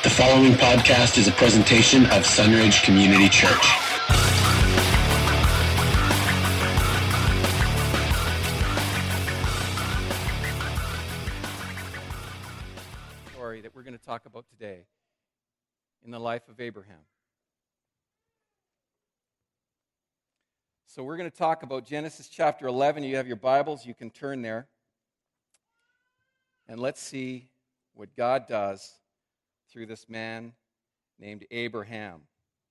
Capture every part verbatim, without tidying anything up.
The following podcast is a presentation of Sunridge Community Church. Story that we're going to talk about today in the life of Abraham. So we're going to talk about Genesis chapter eleven. You have your Bibles, you can turn there. And let's see what God does through this man named Abraham.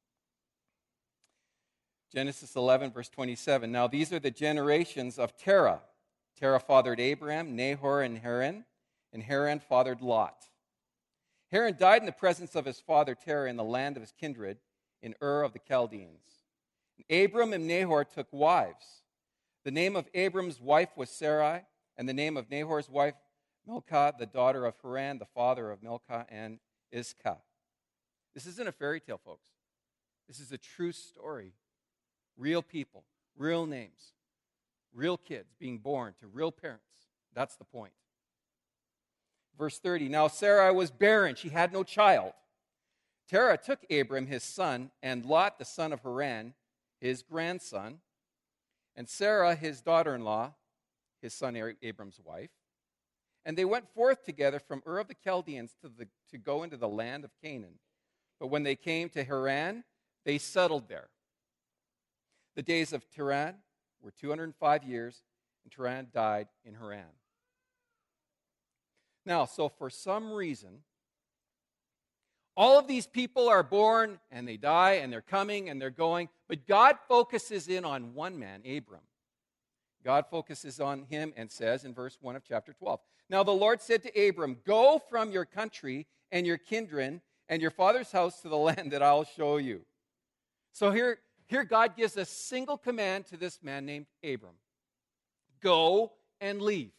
Genesis eleven, verse twenty-seven. Now these are the generations of Terah. Terah fathered Abraham, Nahor, and Haran, and Haran fathered Lot. Haran died in the presence of his father Terah in the land of his kindred, in Ur of the Chaldeans. And Abram and Nahor took wives. The name of Abram's wife was Sarai, and the name of Nahor's wife Milcah, the daughter of Haran, the father of Milcah and Iscah. This isn't a fairy tale, folks. This is a true story. Real people, real names, real kids being born to real parents. That's the point. Verse thirty, now Sarai was barren. She had no child. Terah took Abram, his son, and Lot, the son of Haran, his grandson, and Sarah, his daughter-in-law, his son Abram's wife. And they went forth together from Ur of the Chaldeans to, the, to go into the land of Canaan. But when they came to Haran, they settled there. The days of Terah were two hundred five years, and Terah died in Haran. Now, so for some reason, all of these people are born, and they die, and they're coming, and they're going, but God focuses in on one man, Abram. God focuses on him and says in verse one of chapter twelve, now the Lord said to Abram, go from your country and your kindred and your father's house to the land that I'll show you. So here, here God gives a single command to this man named Abram. Go and leave.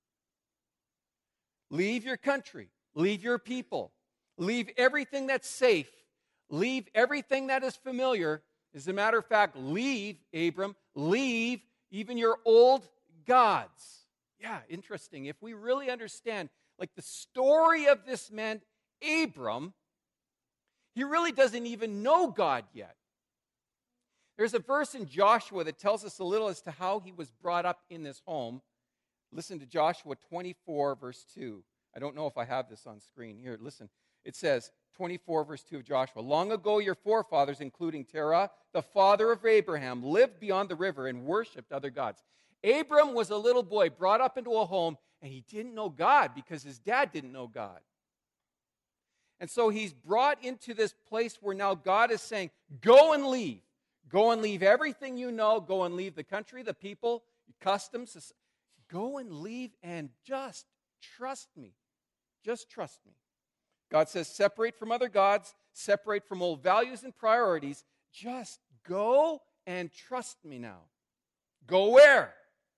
Leave your country. Leave your people. Leave everything that's safe. Leave everything that is familiar. As a matter of fact, leave, Abram, leave even your old gods. Yeah, interesting. If we really understand, like the story of this man, Abram, he really doesn't even know God yet. There's a verse in Joshua that tells us a little as to how he was brought up in this home. Listen to Joshua twenty-four, verse two. I don't know if I have this on screen. Here, listen. It says, twenty-four, verse two of Joshua, long ago your forefathers, including Terah, the father of Abraham, lived beyond the river and worshipped other gods. Abram was a little boy brought up into a home, and he didn't know God because his dad didn't know God. And so he's brought into this place where now God is saying, go and leave. Go and leave everything you know. Go and leave the country, the people, customs. Go and leave and just trust me. Just trust me. God says, separate from other gods, separate from old values and priorities. Just go and trust me now. Go where?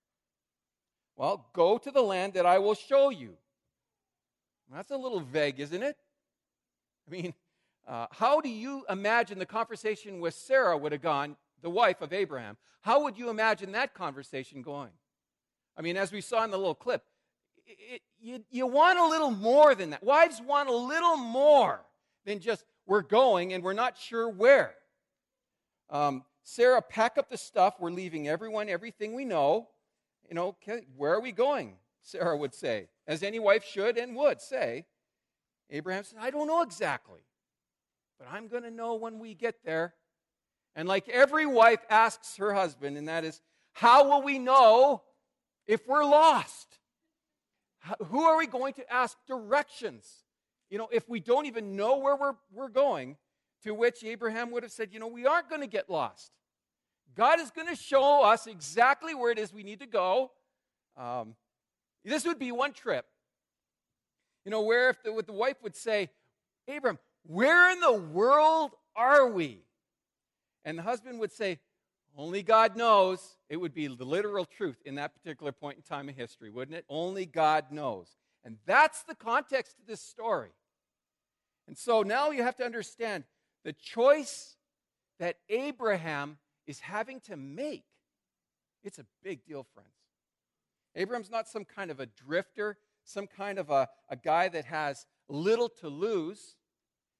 Well, go to the land that I will show you. That's a little vague, isn't it? I mean, uh, how do you imagine the conversation with Sarah would have gone, the wife of Abraham? How would you imagine that conversation going? I mean, as we saw in the little clip, It, you, you want a little more than that. Wives want a little more than just, we're going and we're not sure where. Um, Sarah, pack up the stuff. We're leaving everyone, everything we know. You know, okay, where are we going? Sarah would say, as any wife should and would say. Abraham said, I don't know exactly, but I'm going to know when we get there. And like every wife asks her husband, and that is, how will we know if we're lost? Who are we going to ask directions? You know, if we don't even know where we're, we're going, to which Abraham would have said, you know, we aren't going to get lost. God is going to show us exactly where it is we need to go. Um, this would be one trip. You know, where if the, if the wife would say, Abram, where in the world are we? And the husband would say, only God knows. It would be the literal truth in that particular point in time in history, wouldn't it? Only God knows. And that's the context of this story. And so now you have to understand the choice that Abraham is having to make. It's a big deal, friends. Abraham's not some kind of a drifter, some kind of a, a guy that has little to lose.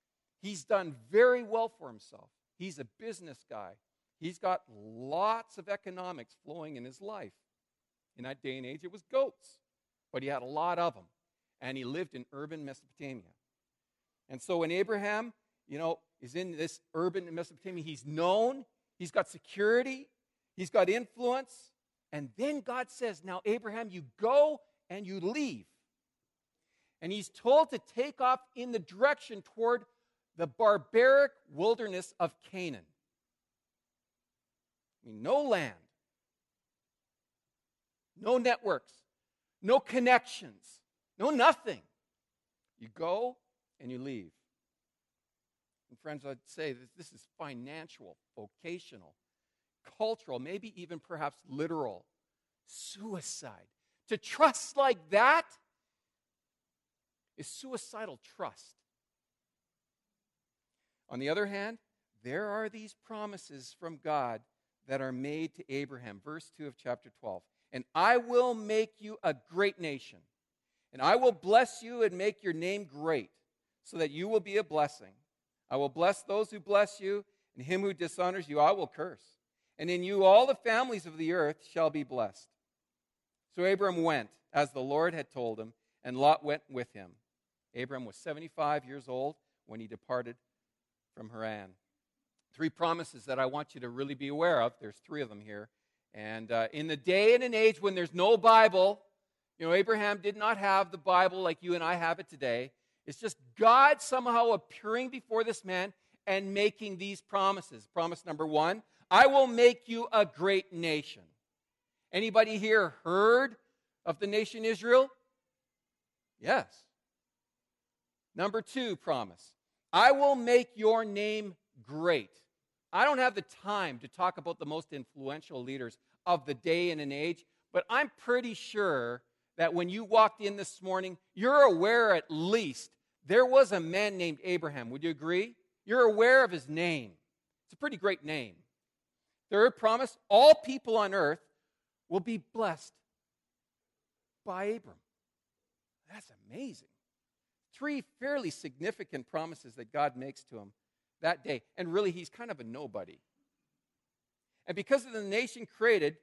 He's done very well for himself. He's a business guy. He's got lots of economics flowing in his life. In that day and age, it was goats, but he had a lot of them, and he lived in urban Mesopotamia. And so when Abraham, you know, is in this urban Mesopotamia, he's known, he's got security, he's got influence, and then God says, now, Abraham, you go and you leave. And he's told to take off in the direction toward the barbaric wilderness of Canaan. I mean, no land, no networks, no connections, no nothing. You go and you leave. And friends, I'd say that this is financial, vocational, cultural, maybe even perhaps literal suicide. To trust like that is suicidal trust. On the other hand, there are these promises from God that are made to Abraham. Verse two of chapter twelve. And I will make you a great nation, and I will bless you and make your name great, so that you will be a blessing. I will bless those who bless you, and him who dishonors you I will curse. And in you all the families of the earth shall be blessed. So Abram went, as the Lord had told him, and Lot went with him. Abram was seventy-five years old when he departed from Haran. Three promises that I want you to really be aware of. There's three of them here. And uh, in the day and an age when there's no Bible, you know, Abraham did not have the Bible like you and I have it today. It's just God somehow appearing before this man and making these promises. Promise number one, I will make you a great nation. Anybody here heard of the nation Israel? Yes. Number two promise, I will make your name great. I don't have the time to talk about the most influential leaders of the day and an age, but I'm pretty sure that when you walked in this morning, you're aware at least there was a man named Abraham. Would you agree? You're aware of his name. It's a pretty great name. Third promise, all people on earth will be blessed by Abram. That's amazing. Three fairly significant promises that God makes to him that day. And really, he's kind of a nobody. And because of the nation created,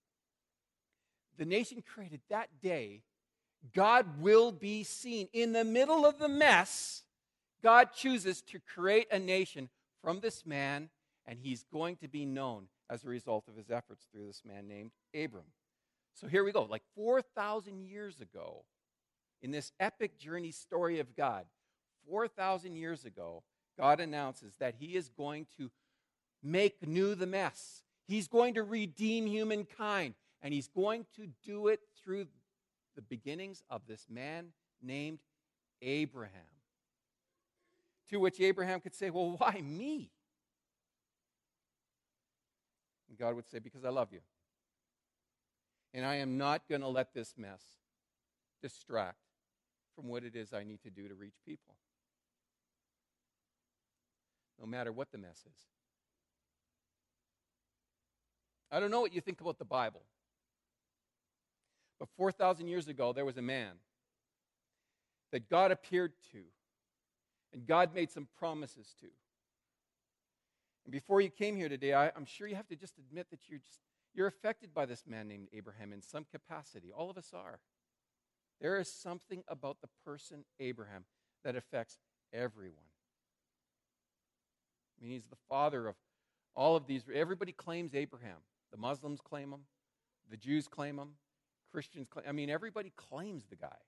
the nation created that day, God will be seen. In the middle of the mess, God chooses to create a nation from this man, and he's going to be known as a result of his efforts through this man named Abram. So here we go. Like four thousand years ago, in this epic journey story of God, four thousand years ago, God announces that he is going to make new the mess. He's going to redeem humankind, and he's going to do it through the beginnings of this man named Abraham. To which Abraham could say, well, why me? And God would say, because I love you. And I am not going to let this mess distract from what it is I need to do to reach people. No matter what the mess is. I don't know what you think about the Bible. But four thousand years ago, there was a man that God appeared to. And God made some promises to. And before you came here today, I, I'm sure you have to just admit that you're just you're affected by this man named Abraham in some capacity. All of us are. There is something about the person Abraham that affects everyone. I mean, he's the father of all of these. Everybody claims Abraham. The Muslims claim him. The Jews claim him. Christians claim. I mean, everybody claims the guy.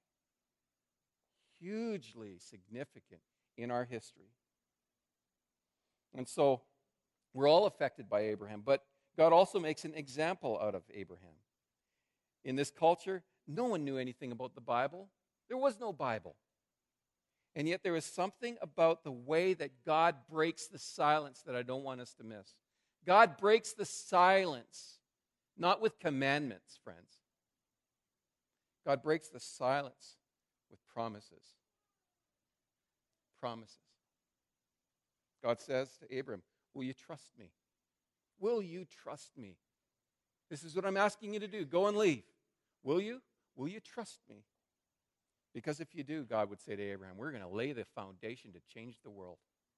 Hugely significant in our history. And so we're all affected by Abraham, but God also makes an example out of Abraham. In this culture, no one knew anything about the Bible. There was no Bible. And yet there is something about the way that God breaks the silence that I don't want us to miss. God breaks the silence, not with commandments, friends. God breaks the silence with promises. Promises. God says to Abram, will you trust me? Will you trust me? This is what I'm asking you to do. Go and leave. Will you? Will you trust me? Because if you do, God would say to Abraham, we're going to lay the foundation to change the world.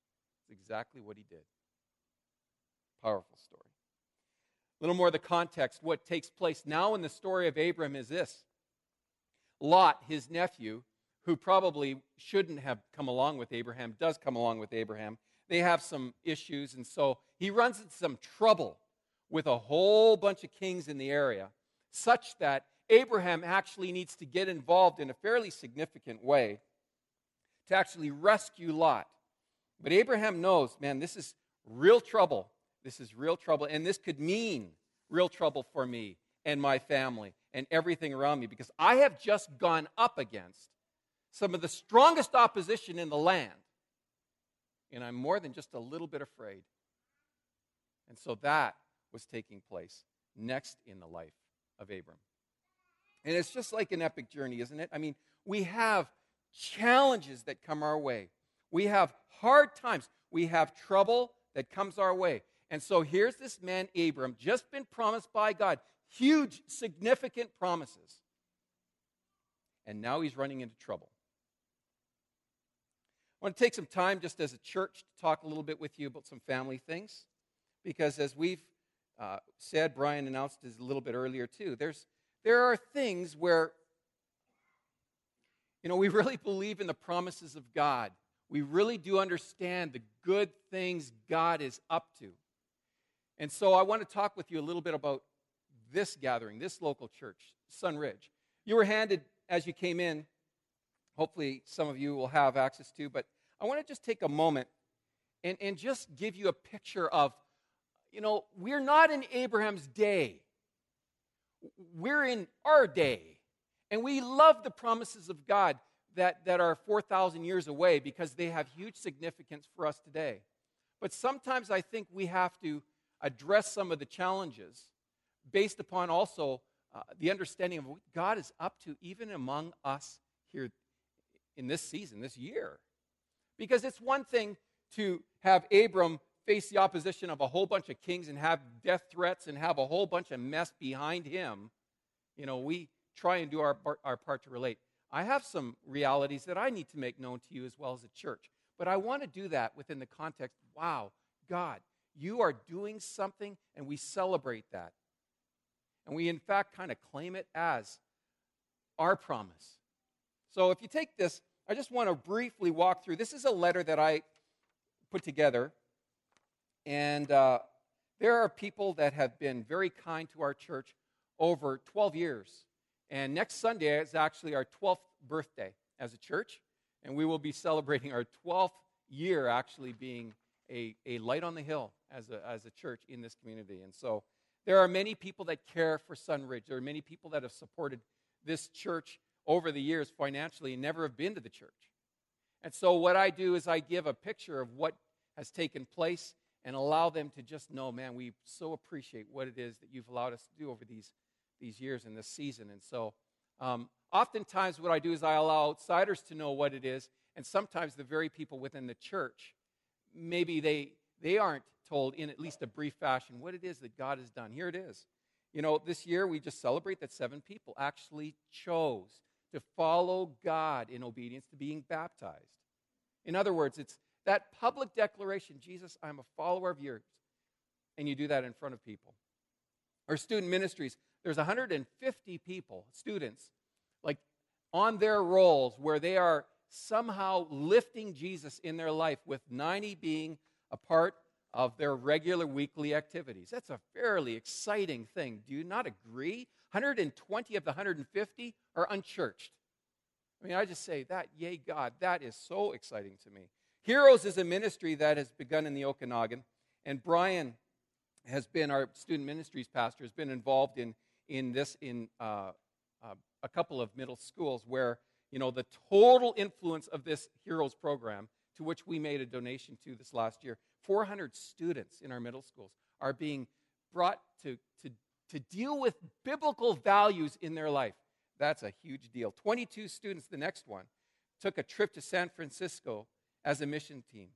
It's exactly what he did. Powerful story. A little more of the context. What takes place now in the story of Abram is this. Lot, his nephew, who probably shouldn't have come along with Abraham, does come along with Abraham. They have some issues, and so he runs into some trouble with a whole bunch of kings in the area, such that Abraham actually needs to get involved in a fairly significant way to actually rescue Lot. But Abraham knows, man, this is real trouble. This is real trouble, and this could mean real trouble for me and my family and everything around me, because I have just gone up against some of the strongest opposition in the land, and I'm more than just a little bit afraid. And so that was taking place next in the life of Abram. And it's just like an epic journey, isn't it? I mean, we have challenges that come our way. We have hard times. We have trouble that comes our way. And so here's this man, Abram, just been promised by God. Huge, significant promises. And now he's running into trouble. I want to take some time just as a church to talk a little bit with you about some family things. Because as we've uh, said, Brian announced this a little bit earlier too, there's there are things where, you know, we really believe in the promises of God. We really do understand the good things God is up to. And so I want to talk with you a little bit about this gathering, this local church, Sunridge. You were handed, as you came in, hopefully some of you will have access to, but I want to just take a moment and, and just give you a picture of, you know, we're not in Abraham's day. We're in our day. And we love the promises of God that, that are four thousand years away because they have huge significance for us today. But sometimes I think we have to address some of the challenges based upon also uh, the understanding of what God is up to even among us here in this season, this year. Because it's one thing to have Abram face the opposition of a whole bunch of kings and have death threats and have a whole bunch of mess behind him. You know, we try and do our, our part to relate. I have some realities that I need to make known to you as well as a church. But I want to do that within the context, wow, God, you are doing something, and we celebrate that. And we, in fact, kind of claim it as our promise. So if you take this, I just want to briefly walk through. This is a letter that I put together. And uh, there are people that have been very kind to our church over twelve years. And next Sunday is actually our twelfth birthday as a church. And we will be celebrating our twelfth year actually being a, a light on the hill as a, as a church in this community. And so there are many people that care for Sunridge. There are many people that have supported this church over the years financially and never have been to the church. And so what I do is I give a picture of what has taken place and allow them to just know, man, we so appreciate what it is that you've allowed us to do over these, these years and this season. And so um, oftentimes what I do is I allow outsiders to know what it is, and sometimes the very people within the church, maybe they they aren't told in at least a brief fashion what it is that God has done. Here it is. You know, this year we just celebrate that seven people actually chose to follow God in obedience to being baptized. In other words, it's that public declaration, Jesus, I'm a follower of yours. And you do that in front of people. Our student ministries, there's one hundred fifty people, students, like on their roles where they are somehow lifting Jesus in their life, with ninety being a part of their regular weekly activities. That's a fairly exciting thing. Do you not agree? one hundred twenty of the one hundred fifty are unchurched. I mean, I just say that, yay God, that is so exciting to me. Heroes is a ministry that has begun in the Okanagan, and Brian has been, our student ministries pastor, has been involved in, in this in uh, uh, a couple of middle schools where, you know, the total influence of this Heroes program, to which we made a donation to this last year, four hundred students in our middle schools are being brought to, to, to deal with biblical values in their life. That's a huge deal. twenty-two students, the next one, took a trip to San Francisco as a mission team.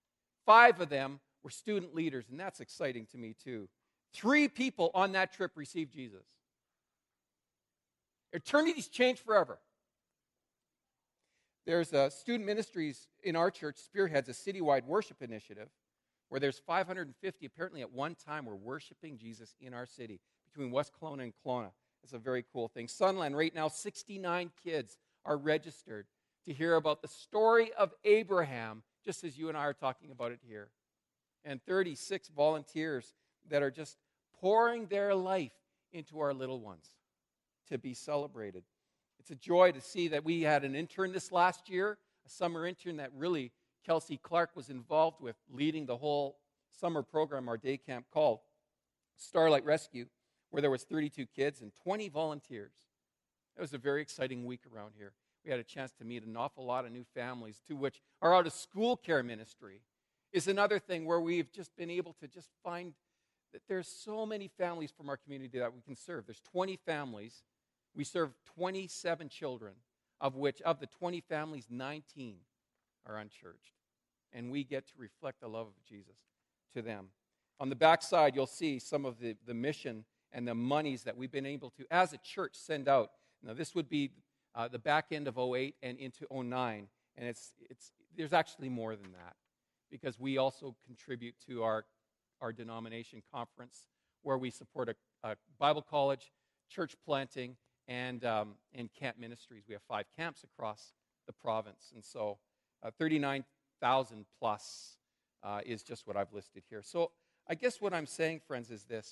Five of them were student leaders, and that's exciting to me too. Three people on that trip received Jesus. Eternity's changed forever. There's a student ministries in our church spearheads a citywide worship initiative where there's five hundred fifty, apparently at one time, we're worshiping Jesus in our city between West Kelowna and Kelowna. It's a very cool thing. Sunland, right now, sixty-nine kids are registered to hear about the story of Abraham, just as you and I are talking about it here. And thirty-six volunteers that are just pouring their life into our little ones to be celebrated. It's a joy to see that we had an intern this last year, a summer intern that really Kelsey Clark was involved with, leading the whole summer program our day camp called Starlight Rescue, where there was thirty-two kids and twenty volunteers. It was a very exciting week around here. We had a chance to meet an awful lot of new families, to which our out-of-school care ministry is another thing where we've just been able to just find that there's so many families from our community that we can serve. There's twenty families. We serve twenty-seven children, of which, of the twenty families, nineteen are unchurched. And we get to reflect the love of Jesus to them. On the back side, you'll see some of the, the mission and the monies that we've been able to, as a church, send out. Now, this would be uh, the back end of oh eight and into oh nine. And it's it's there's actually more than that, because we also contribute to our, our denomination conference, where we support a, a Bible college, church planting, and, um, and camp ministries. We have five camps across the province. And so uh, thirty-nine thousand plus uh, is just what I've listed here. So I guess what I'm saying, friends, is this.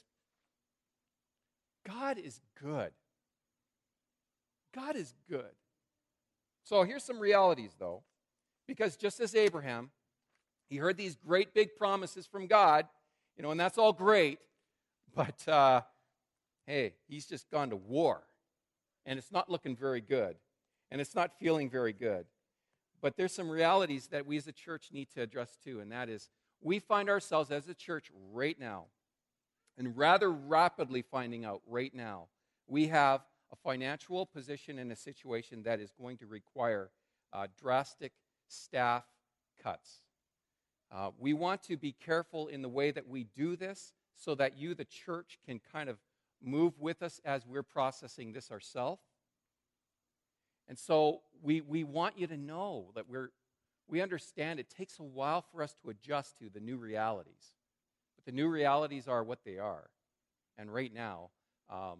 God is good. God is good. So here's some realities, though. Because just as Abraham, he heard these great big promises from God, you know, and that's all great. But, uh, hey, he's just gone to war. And it's not looking very good. And it's not feeling very good. But there's some realities that we as a church need to address too, and that is we find ourselves as a church right now, and rather rapidly finding out right now, we have a financial position in a situation that is going to require uh, drastic staff cuts. Uh, we want to be careful in the way that we do this so that you, the church, can kind of move with us as we're processing this ourselves. And so we, we want you to know that we're, we understand it takes a while for us to adjust to the new realities. But the new realities are what they are. And right now, um,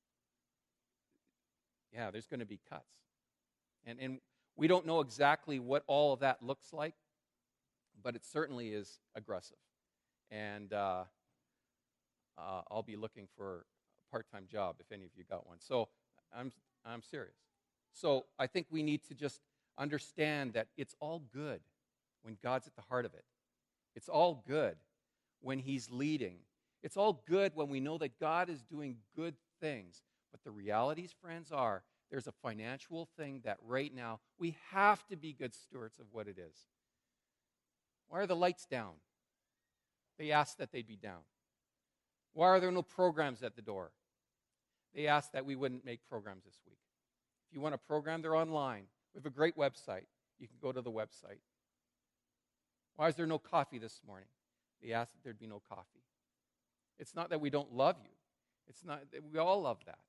yeah, there's going to be cuts. And, and we don't know exactly what all of that looks like, but it certainly is aggressive. And uh, uh, I'll be looking for a part-time job if any of you got one. So I'm I'm serious. So I think we need to just understand that it's all good when God's at the heart of it. It's all good when He's leading. It's all good when we know that God is doing good things. But the realities, friends, are there's a financial thing that right now we have to be good stewards of what it is. Why are the lights down? They asked that they be down. Why are there no programs at the door? They asked that we wouldn't make programs this week. If you want a program, they're online. We have a great website. You can go to the website. Why is there no coffee this morning? They asked that there'd be no coffee. It's not that we don't love you. It's not that we all love that.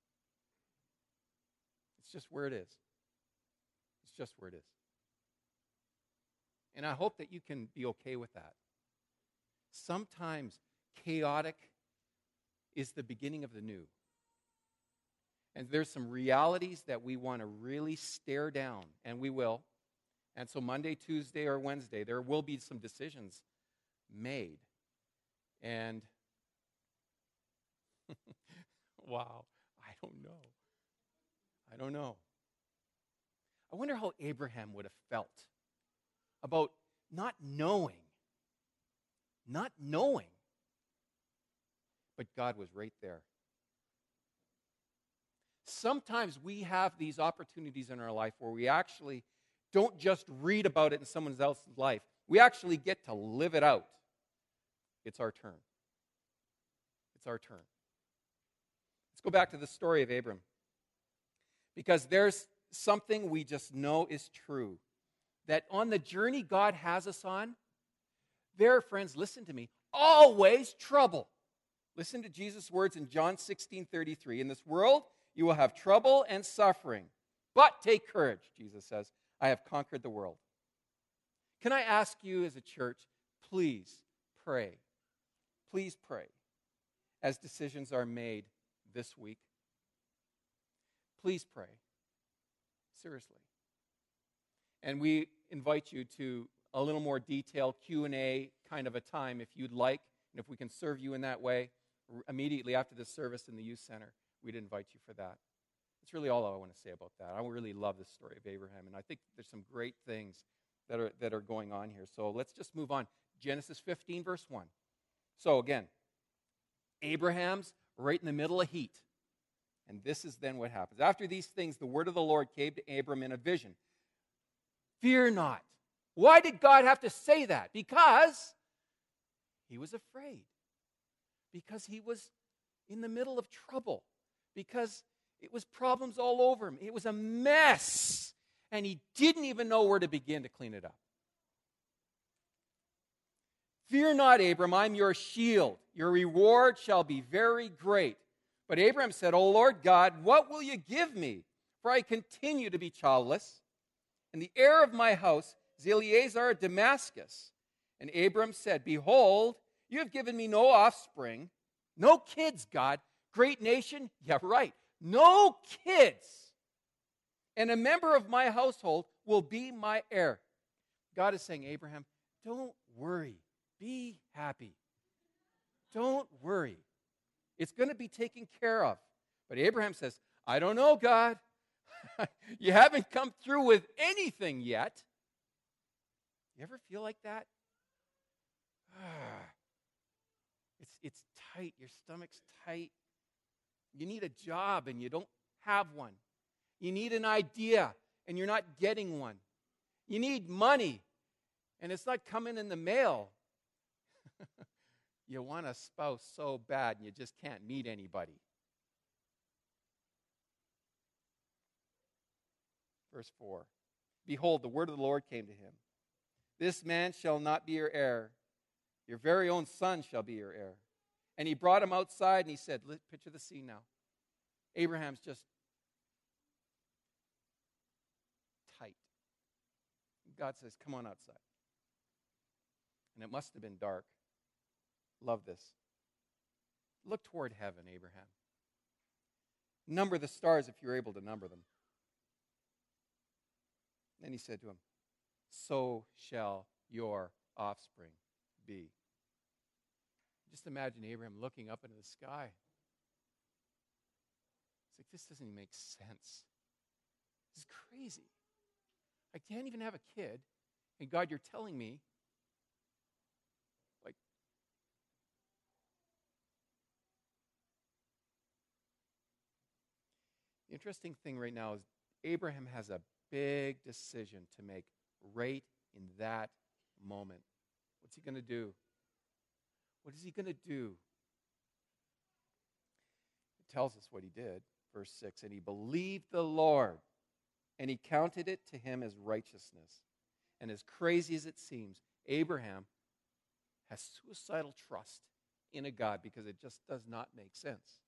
It's just where it is. It's just where it is. And I hope that you can be okay with that. Sometimes chaotic is the beginning of the new. And there's some realities that we want to really stare down, and we will. And so Monday, Tuesday, or Wednesday, there will be some decisions made. And, wow, I don't know. I don't know. I wonder how Abraham would have felt about not knowing. Not knowing. But God was right there. Sometimes we have these opportunities in our life where we actually don't just read about it in someone else's life. We actually get to live it out. It's our turn. It's our turn. Let's go back to the story of Abram. Because there's something we just know is true. That on the journey God has us on, there are, friends, listen to me, always trouble. Listen to Jesus' words in John sixteen thirty-three. In this world, you will have trouble and suffering. But take courage, Jesus says. I have conquered the world. Can I ask you as a church, please pray. Please pray as decisions are made this week. Please pray. Seriously. And we invite you to a little more detailed Q and A kind of a time if you'd like, and if we can serve you in that way immediately after the service in the youth center, we'd invite you for that. That's really all I want to say about that. I really love the story of Abraham, and I think there's some great things that are that are going on here. So let's just move on. Genesis fifteen, verse one. So again, Abraham's right in the middle of heat. And this is then what happens. After these things, the word of the Lord came to Abram in a vision. Fear not. Why did God have to say that? Because he was afraid. Because he was in the middle of trouble. Because it was problems all over him. It was a mess. And he didn't even know where to begin to clean it up. Fear not, Abram, I'm your shield. Your reward shall be very great. But Abram said, O Lord God, what will you give me? For I continue to be childless. And the heir of my house is Eliezer of Damascus. And Abram said, Behold, you have given me no offspring. No kids, God. Great nation? Yeah, right. No kids. And a member of my household will be my heir. God is saying, Abraham, don't worry. Be happy. Don't worry. It's going to be taken care of. But Abraham says, I don't know, God. You haven't come through with anything yet. You ever feel like that? it's, it's tight. Your stomach's tight. You need a job and you don't have one. You need an idea and you're not getting one. You need money and it's not coming in the mail. You want a spouse so bad and you just can't meet anybody. Verse four. Behold, the word of the Lord came to him. This man shall not be your heir. Your very own son shall be your heir. And he brought him outside and he said, picture the scene now. Abraham's just tight. God says, come on outside. And it must have been dark. Love this. Look toward heaven, Abraham. Number the stars if you're able to number them. Then he said to him, so shall your offspring be. Just imagine Abraham looking up into the sky. It's like, this doesn't even make sense. This is crazy. I can't even have a kid, and God, you're telling me, like, the interesting thing right now is Abraham has a big decision to make right in that moment. What's he going to do? What is he going to do? It tells us what he did. Verse six, and he believed the Lord, and he counted it to him as righteousness. And as crazy as it seems, Abraham has suicidal trust in a God because it just does not make sense.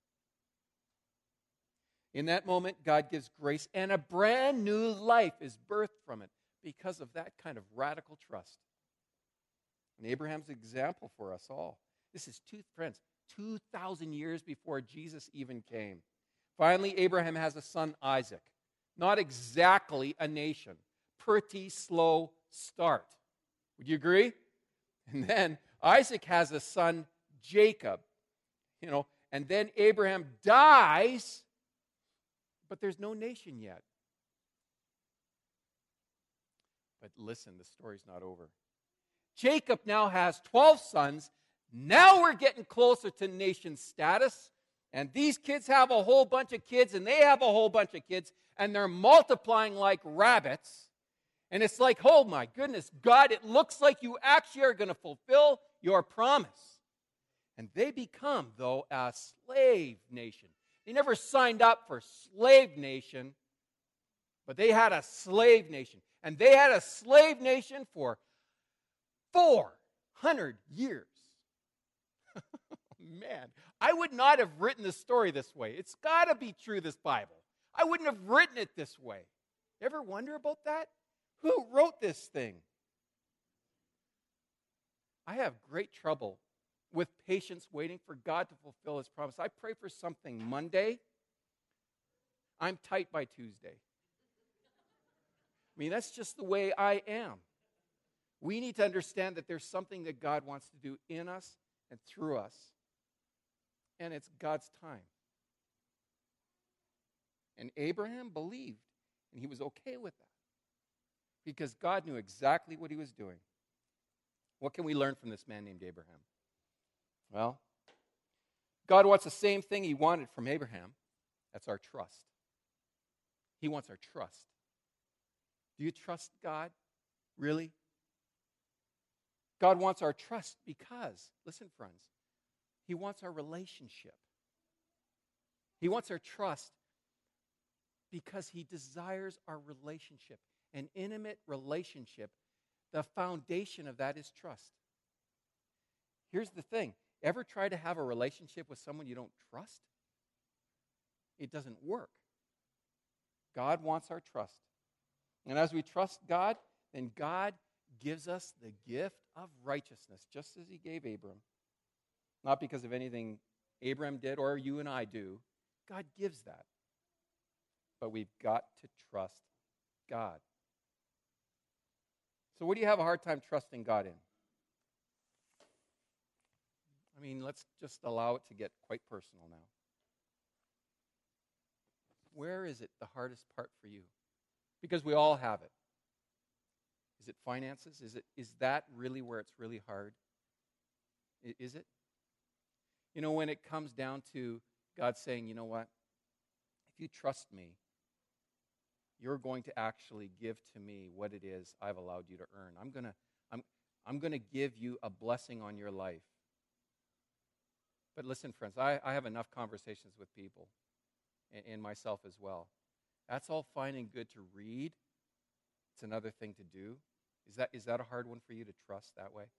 In that moment, God gives grace, and a brand new life is birthed from it because of that kind of radical trust. And Abraham's example for us all. This is, two friends, two thousand years before Jesus even came. Finally, Abraham has a son, Isaac. Not exactly a nation. Pretty slow start. Would you agree? And then Isaac has a son, Jacob. You know, and then Abraham dies, but there's no nation yet. But listen, the story's not over. Jacob now has twelve sons. Now we're getting closer to nation status. And these kids have a whole bunch of kids, and they have a whole bunch of kids, and they're multiplying like rabbits. And it's like, oh my goodness, God, it looks like you actually are going to fulfill your promise. And they become, though, a slave nation. They never signed up for slave nation, but they had a slave nation. And they had a slave nation for four hundred years. Man, I would not have written the story this way. It's got to be true, this Bible. I wouldn't have written it this way. Ever wonder about that? Who wrote this thing? I have great trouble with patience waiting for God to fulfill his promise. I pray for something Monday. I'm tight by Tuesday. I mean, that's just the way I am. We need to understand that there's something that God wants to do in us and through us. And it's God's time. And Abraham believed, and he was okay with that. Because God knew exactly what he was doing. What can we learn from this man named Abraham? Well, God wants the same thing he wanted from Abraham. That's our trust. He wants our trust. Do you trust God? Really? God wants our trust because, listen, friends, he wants our relationship. He wants our trust because he desires our relationship. An intimate relationship, the foundation of that is trust. Here's the thing. Ever try to have a relationship with someone you don't trust? It doesn't work. God wants our trust. And as we trust God, then God gives us the gift of righteousness, just as he gave Abram. Not because of anything Abram did or you and I do. God gives that. But we've got to trust God. So what do you have a hard time trusting God in? I mean, let's just allow it to get quite personal now. Where is it the hardest part for you? Because we all have it. Is it finances? Is it is that really where it's really hard? I- Is it? You know, when it comes down to God saying, you know what? If you trust me, you're going to actually give to me what it is I've allowed you to earn. I'm gonna, I'm, I'm gonna give you a blessing on your life. But listen, friends, I, I have enough conversations with people, and, and myself as well. That's all fine and good to read. It's another thing to do. Is that is that a hard one for you to trust that way?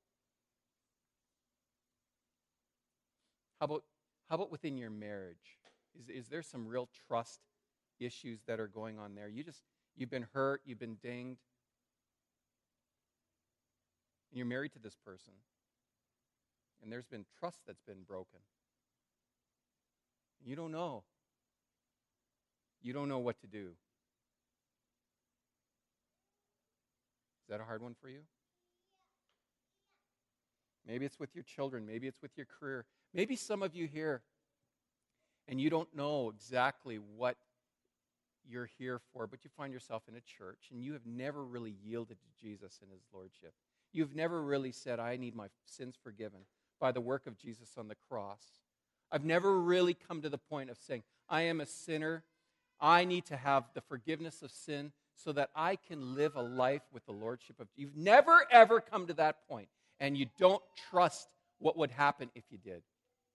How about how about within your marriage? Is is there some real trust issues that are going on there? You just you've been hurt, you've been dinged, and you're married to this person, and there's been trust that's been broken. You don't know. You don't know what to do. Is that a hard one for you? Maybe it's with your children. Maybe it's with your career. Maybe some of you here, and you don't know exactly what you're here for, but you find yourself in a church, and you have never really yielded to Jesus and his lordship. You've never really said, I need my sins forgiven by the work of Jesus on the cross. I've never really come to the point of saying, I am a sinner. I need to have the forgiveness of sin so that I can live a life with the lordship of Jesus. You've never, ever come to that point, and you don't trust what would happen if you did.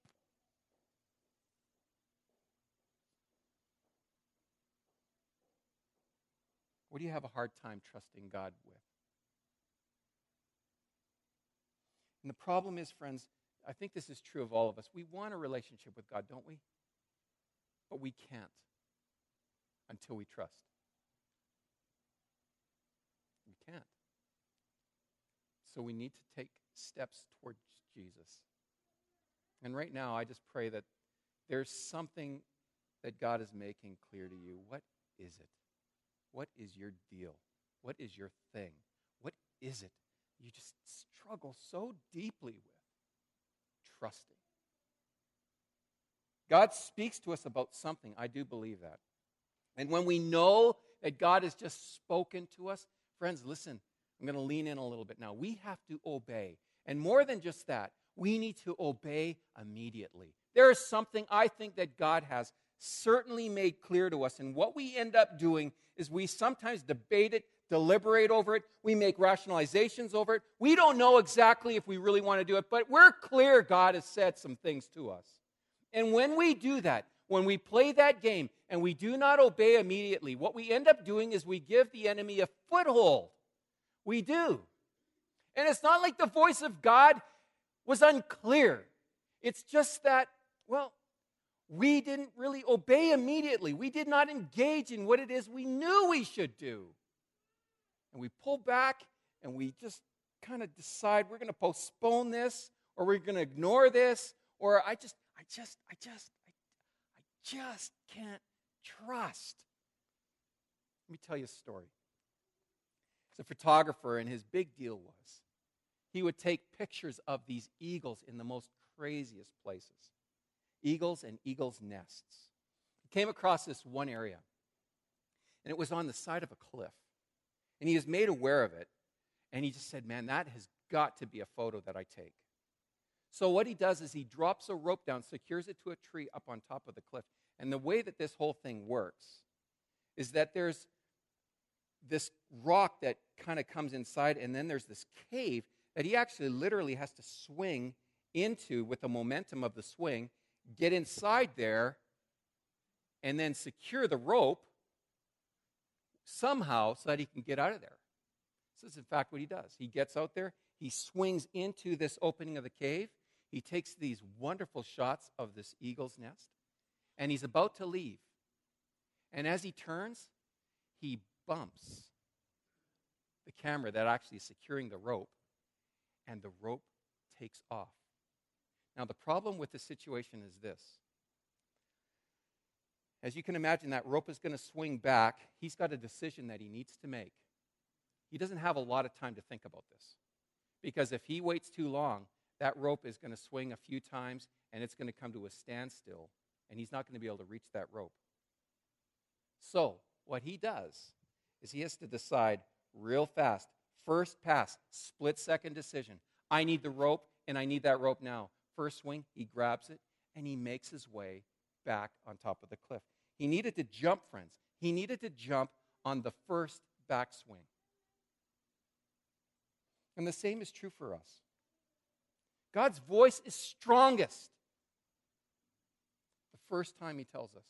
What do you have a hard time trusting God with? And the problem is, friends, I think this is true of all of us. We want a relationship with God, don't we? But we can't until we trust. We can't. So we need to take steps towards Jesus. And right now, I just pray that there's something that God is making clear to you. What is it? What is your deal? What is your thing? What is it you just struggle so deeply with? Trusting. God speaks to us about something. I do believe that. And when we know that God has just spoken to us, friends, listen, I'm going to lean in a little bit now. We have to obey. And more than just that, we need to obey immediately. There is something I think that God has certainly made clear to us. And what we end up doing is we sometimes debate it, deliberate over it. We make rationalizations over it. We don't know exactly if we really want to do it, but we're clear God has said some things to us. And when we do that, when we play that game and we do not obey immediately, what we end up doing is we give the enemy a foothold. We do. And it's not like the voice of God was unclear. It's just that, well, we didn't really obey immediately. We did not engage in what it is we knew we should do. and we pull back and we just kind of decide we're going to postpone this, or we're going to ignore this, or I just, I just, I just, I, I just can't trust. Let me tell you a story. He's a photographer, and his big deal was he would take pictures of these eagles in the most craziest places. Eagles and eagles' nests. He came across this one area, and it was on the side of a cliff. And he was made aware of it, and he just said, man, that has got to be a photo that I take. So what he does is he drops a rope down, secures it to a tree up on top of the cliff. And the way that this whole thing works is that there's this rock that kind of comes inside, and then there's this cave that he actually literally has to swing into with the momentum of the swing, get inside there, and then secure the rope somehow so that he can get out of there. This is, in fact, what he does. He gets out there, he swings into this opening of the cave, he takes these wonderful shots of this eagle's nest, and he's about to leave. And as he turns, he bumps the camera that actually is securing the rope, and the rope takes off. Now, the problem with the situation is this. As you can imagine, that rope is going to swing back. He's got a decision that he needs to make. He doesn't have a lot of time to think about this, because if he waits too long, that rope is going to swing a few times, and it's going to come to a standstill, and he's not going to be able to reach that rope. So, what he does is he has to decide real fast, first pass, split-second decision. I need the rope, and I need that rope now. First swing, he grabs it, and he makes his way back on top of the cliff. He needed to jump, friends. He needed to jump on the first backswing. And the same is true for us. God's voice is strongest the first time he tells us.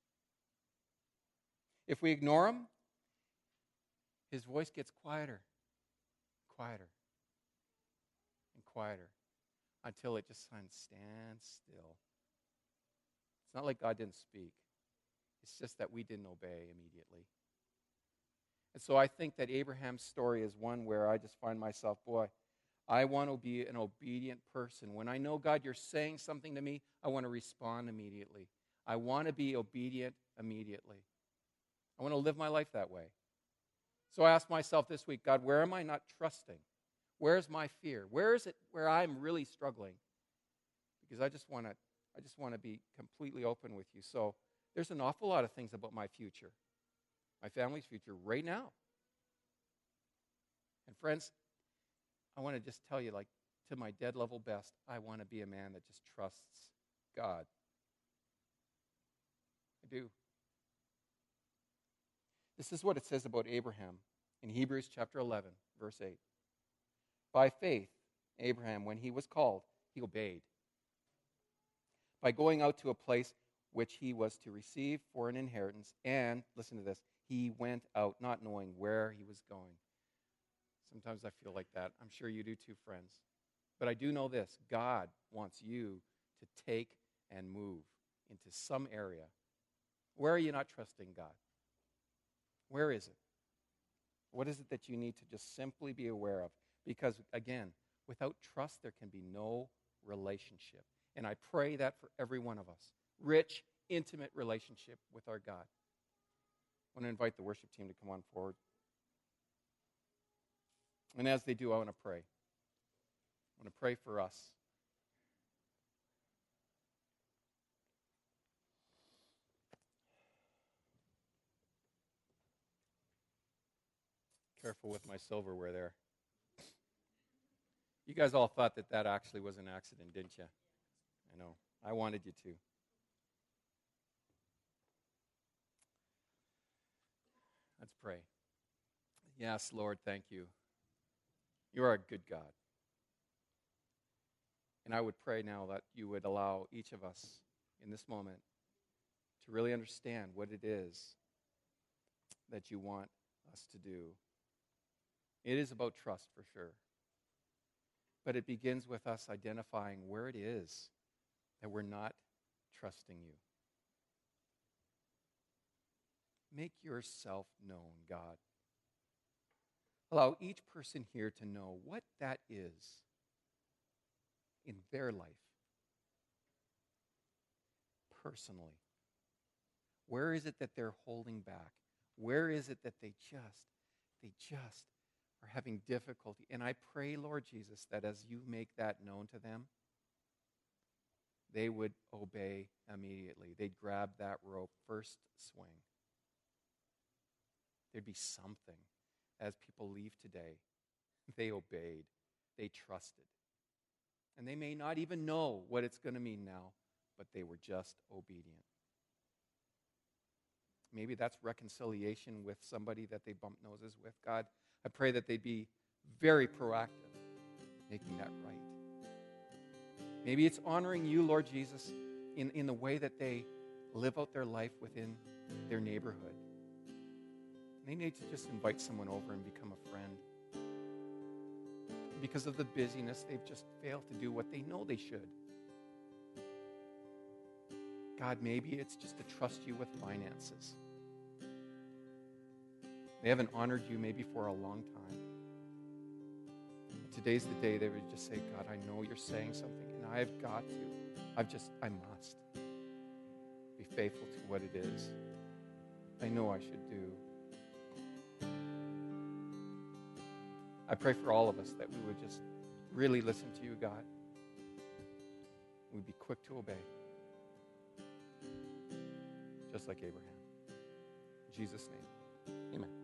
If we ignore him, his voice gets quieter, quieter, and quieter until it just kind of stands still. It's not like God didn't speak. It's just that we didn't obey immediately. And so I think that Abraham's story is one where I just find myself, boy, I want to be an obedient person. When I know, God, you're saying something to me, I want to respond immediately. I want to be obedient immediately. I want to live my life that way. So I asked myself this week, God, where am I not trusting? Where's my fear? Where is it where I'm really struggling? Because I just want to I just want to be completely open with you. So there's an awful lot of things about my future, my family's future right now. And friends, I want to just tell you, like, to my dead level best, I want to be a man that just trusts God. I do. This is what it says about Abraham in Hebrews chapter eleven, verse eight. By faith, Abraham, when he was called, he obeyed. By going out to a place which he was to receive for an inheritance, and, listen to this, he went out not knowing where he was going. Sometimes I feel like that. I'm sure you do too, friends. But I do know this. God wants you to take and move into some area. Where are you not trusting God? Where is it? What is it that you need to just simply be aware of? Because, again, without trust, there can be no relationship. And I pray that for every one of us. Rich, intimate relationship with our God. I want to invite the worship team to come on forward. And as they do, I want to pray. I want to pray for us. Careful with my silverware there. You guys all thought that that actually was an accident, didn't you? I know. I wanted you to. Let's pray. Yes, Lord, thank you. You are a good God. And I would pray now that you would allow each of us in this moment to really understand what it is that you want us to do. It is about trust for sure. But it begins with us identifying where it is that we're not trusting you. Make yourself known, God. Allow each person here to know what that is in their life, personally. Where is it that they're holding back? Where is it that they just, they just are having difficulty? And I pray, Lord Jesus, that as you make that known to them, they would obey immediately. They'd grab that rope, first swing. There'd be something. As people leave today, they obeyed. They trusted. And they may not even know what it's going to mean now, but they were just obedient. Maybe that's reconciliation with somebody that they bump noses with. God, I pray that they'd be very proactive, making that right. Maybe it's honoring you, Lord Jesus, in, in the way that they live out their life within their neighborhood. They need to just invite someone over and become a friend. Because of the busyness, they've just failed to do what they know they should. God, maybe it's just to trust you with finances. They haven't honored you maybe for a long time. And today's the day they would just say, God, I know you're saying something, and I've got to. I've just, I must be faithful to what it is I know I should do. I pray for all of us that we would just really listen to you, God. We'd be quick to obey, just like Abraham. In Jesus' name, amen.